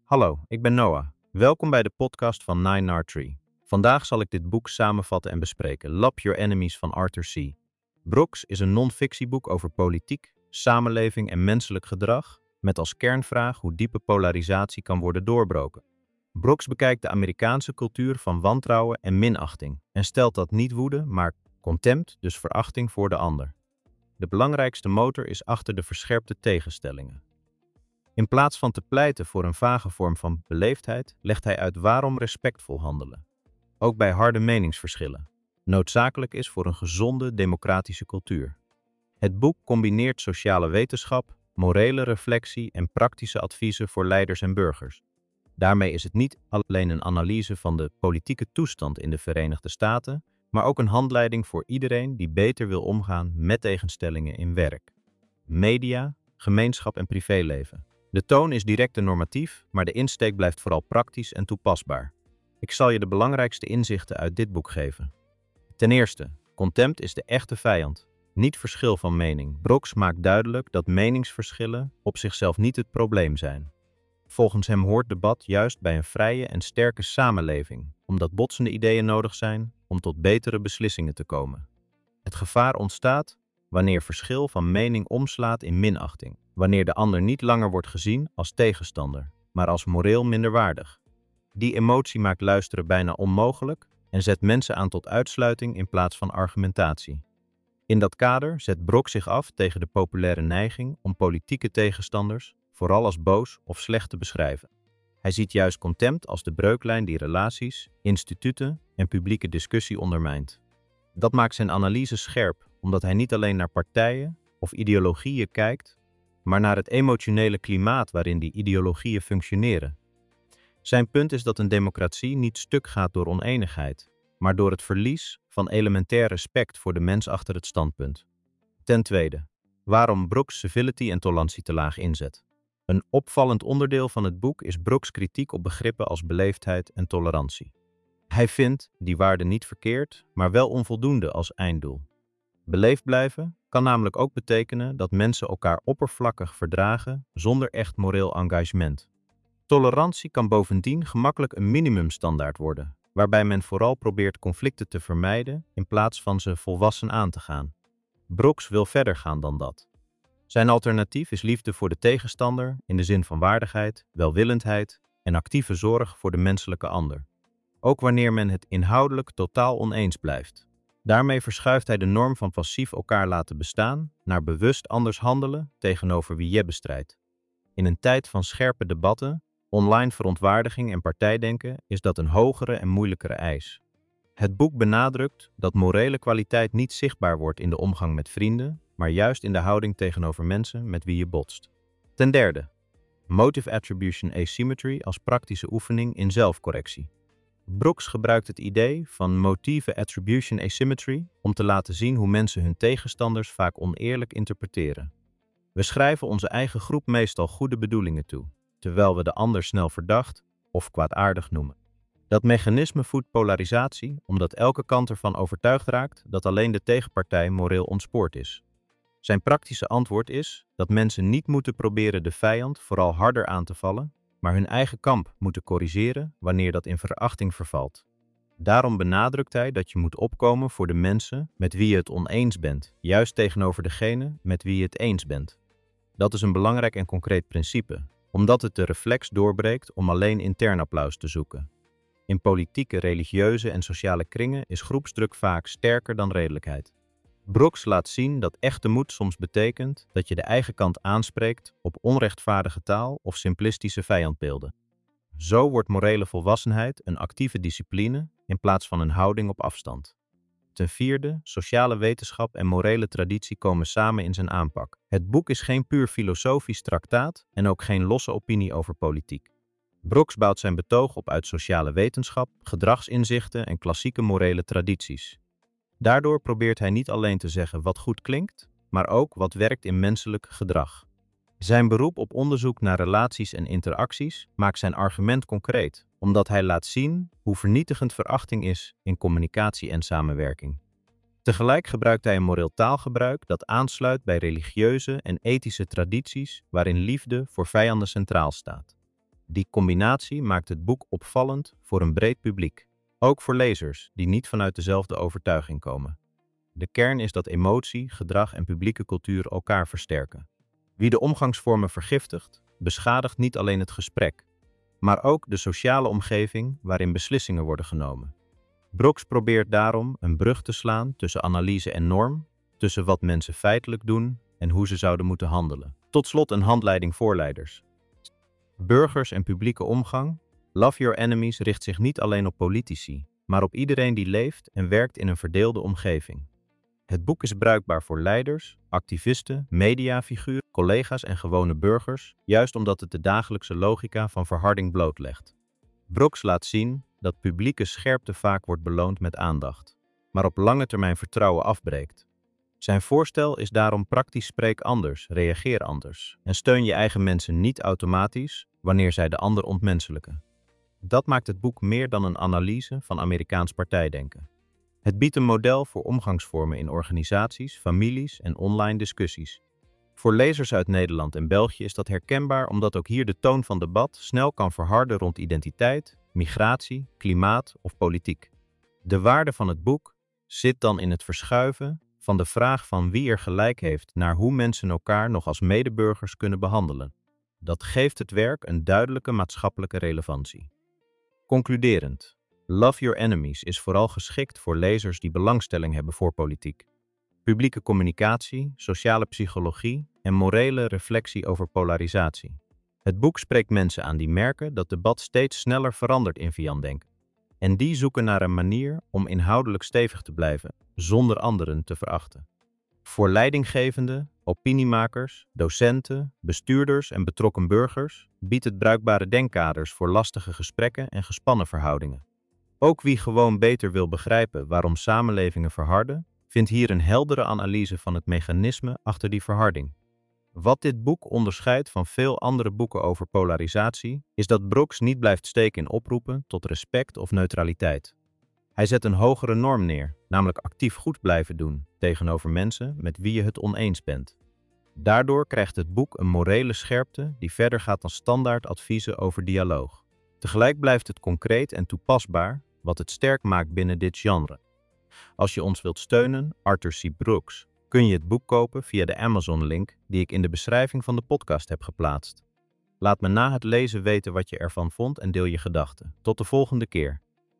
Hallo, ik ben Noah. Welkom bij de podcast van Nine Archery. Vandaag zal ik dit boek samenvatten en bespreken, Love Your Enemies van Arthur C. Brooks is een non-fictieboek over politiek, samenleving en menselijk gedrag, met als kernvraag hoe diepe polarisatie kan worden doorbroken. Brooks bekijkt de Amerikaanse cultuur van wantrouwen en minachting en stelt dat niet woede, maar contempt, dus verachting voor de ander. De belangrijkste motor is achter de verscherpte tegenstellingen. In plaats van te pleiten voor een vage vorm van beleefdheid, legt hij uit waarom respectvol handelen, ook bij harde meningsverschillen, noodzakelijk is voor een gezonde democratische cultuur. Het boek combineert sociale wetenschap, morele reflectie en praktische adviezen voor leiders en burgers. Daarmee is het niet alleen een analyse van de politieke toestand in de Verenigde Staten, maar ook een handleiding voor iedereen die beter wil omgaan met tegenstellingen in werk, media, gemeenschap en privéleven. De toon is direct en normatief, maar de insteek blijft vooral praktisch en toepasbaar. Ik zal je de belangrijkste inzichten uit dit boek geven. Ten eerste, contempt is de echte vijand, niet verschil van mening. Brooks maakt duidelijk dat meningsverschillen op zichzelf niet het probleem zijn. Volgens hem hoort debat juist bij een vrije en sterke samenleving, omdat botsende ideeën nodig zijn om tot betere beslissingen te komen. Het gevaar ontstaat wanneer verschil van mening omslaat in minachting, wanneer de ander niet langer wordt gezien als tegenstander, maar als moreel minderwaardig. Die emotie maakt luisteren bijna onmogelijk en zet mensen aan tot uitsluiting in plaats van argumentatie. In dat kader zet Brooks zich af tegen de populaire neiging om politieke tegenstanders vooral als boos of slecht te beschrijven. Hij ziet juist contempt als de breuklijn die relaties, instituten en publieke discussie ondermijnt. Dat maakt zijn analyse scherp, omdat hij niet alleen naar partijen of ideologieën kijkt, maar naar het emotionele klimaat waarin die ideologieën functioneren. Zijn punt is dat een democratie niet stuk gaat door oneenigheid, maar door het verlies van elementair respect voor de mens achter het standpunt. Ten tweede, waarom Brooks civility en tolerantie te laag inzet. Een opvallend onderdeel van het boek is Brooks' kritiek op begrippen als beleefdheid en tolerantie. Hij vindt die waarden niet verkeerd, maar wel onvoldoende als einddoel. Beleefd blijven kan namelijk ook betekenen dat mensen elkaar oppervlakkig verdragen zonder echt moreel engagement. Tolerantie kan bovendien gemakkelijk een minimumstandaard worden, waarbij men vooral probeert conflicten te vermijden in plaats van ze volwassen aan te gaan. Brooks wil verder gaan dan dat. Zijn alternatief is liefde voor de tegenstander in de zin van waardigheid, welwillendheid en actieve zorg voor de menselijke ander. Ook wanneer men het inhoudelijk totaal oneens blijft. Daarmee verschuift hij de norm van passief elkaar laten bestaan naar bewust anders handelen tegenover wie je bestrijdt. In een tijd van scherpe debatten, online verontwaardiging en partijdenken is dat een hogere en moeilijkere eis. Het boek benadrukt dat morele kwaliteit niet zichtbaar wordt in de omgang met vrienden, maar juist in de houding tegenover mensen met wie je botst. Ten derde, Motive Attribution Asymmetry als praktische oefening in zelfcorrectie. Brooks gebruikt het idee van Motive Attribution Asymmetry om te laten zien hoe mensen hun tegenstanders vaak oneerlijk interpreteren. We schrijven onze eigen groep meestal goede bedoelingen toe, terwijl we de ander snel verdacht of kwaadaardig noemen. Dat mechanisme voedt polarisatie omdat elke kant ervan overtuigd raakt dat alleen de tegenpartij moreel ontspoord is. Zijn praktische antwoord is dat mensen niet moeten proberen de vijand vooral harder aan te vallen, maar hun eigen kamp moeten corrigeren wanneer dat in verachting vervalt. Daarom benadrukt hij dat je moet opkomen voor de mensen met wie je het oneens bent, juist tegenover degene met wie je het eens bent. Dat is een belangrijk en concreet principe, omdat het de reflex doorbreekt om alleen intern applaus te zoeken. In politieke, religieuze en sociale kringen is groepsdruk vaak sterker dan redelijkheid. Brooks laat zien dat echte moed soms betekent dat je de eigen kant aanspreekt op onrechtvaardige taal of simplistische vijandbeelden. Zo wordt morele volwassenheid een actieve discipline in plaats van een houding op afstand. Ten vierde, sociale wetenschap en morele traditie komen samen in zijn aanpak. Het boek is geen puur filosofisch traktaat en ook geen losse opinie over politiek. Brooks bouwt zijn betoog op uit sociale wetenschap, gedragsinzichten en klassieke morele tradities. Daardoor probeert hij niet alleen te zeggen wat goed klinkt, maar ook wat werkt in menselijk gedrag. Zijn beroep op onderzoek naar relaties en interacties maakt zijn argument concreet, omdat hij laat zien hoe vernietigend verachting is in communicatie en samenwerking. Tegelijk gebruikt hij een moreel taalgebruik dat aansluit bij religieuze en ethische tradities waarin liefde voor vijanden centraal staat. Die combinatie maakt het boek opvallend voor een breed publiek, ook voor lezers die niet vanuit dezelfde overtuiging komen. De kern is dat emotie, gedrag en publieke cultuur elkaar versterken. Wie de omgangsvormen vergiftigt, beschadigt niet alleen het gesprek, maar ook de sociale omgeving waarin beslissingen worden genomen. Brooks probeert daarom een brug te slaan tussen analyse en norm, tussen wat mensen feitelijk doen en hoe ze zouden moeten handelen. Tot slot een handleiding voor leiders. Burgers en publieke omgang. Love Your Enemies richt zich niet alleen op politici, maar op iedereen die leeft en werkt in een verdeelde omgeving. Het boek is bruikbaar voor leiders, activisten, mediafiguren, collega's en gewone burgers, juist omdat het de dagelijkse logica van verharding blootlegt. Brooks laat zien dat publieke scherpte vaak wordt beloond met aandacht, maar op lange termijn vertrouwen afbreekt. Zijn voorstel is daarom praktisch: spreek anders, reageer anders en steun je eigen mensen niet automatisch wanneer zij de ander ontmenselijken. Dat maakt het boek meer dan een analyse van Amerikaans partijdenken. Het biedt een model voor omgangsvormen in organisaties, families en online discussies. Voor lezers uit Nederland en België is dat herkenbaar omdat ook hier de toon van debat snel kan verharden rond identiteit, migratie, klimaat of politiek. De waarde van het boek zit dan in het verschuiven van de vraag van wie er gelijk heeft naar hoe mensen elkaar nog als medeburgers kunnen behandelen. Dat geeft het werk een duidelijke maatschappelijke relevantie. Concluderend, Love Your Enemies is vooral geschikt voor lezers die belangstelling hebben voor politiek, publieke communicatie, sociale psychologie en morele reflectie over polarisatie. Het boek spreekt mensen aan die merken dat debat steeds sneller verandert in viandenken. En die zoeken naar een manier om inhoudelijk stevig te blijven, zonder anderen te verachten. Voor leidinggevenden, opiniemakers, docenten, bestuurders en betrokken burgers biedt het bruikbare denkkaders voor lastige gesprekken en gespannen verhoudingen. Ook wie gewoon beter wil begrijpen waarom samenlevingen verharden, vindt hier een heldere analyse van het mechanisme achter die verharding. Wat dit boek onderscheidt van veel andere boeken over polarisatie, is dat Brooks niet blijft steken in oproepen tot respect of neutraliteit. Hij zet een hogere norm neer, namelijk actief goed blijven doen tegenover mensen met wie je het oneens bent. Daardoor krijgt het boek een morele scherpte die verder gaat dan standaard adviezen over dialoog. Tegelijk blijft het concreet en toepasbaar, wat het sterk maakt binnen dit genre. Als je ons wilt steunen, Arthur C. Brooks, kun je het boek kopen via de Amazon-link die ik in de beschrijving van de podcast heb geplaatst. Laat me na het lezen weten wat je ervan vond en deel je gedachten. Tot de volgende keer.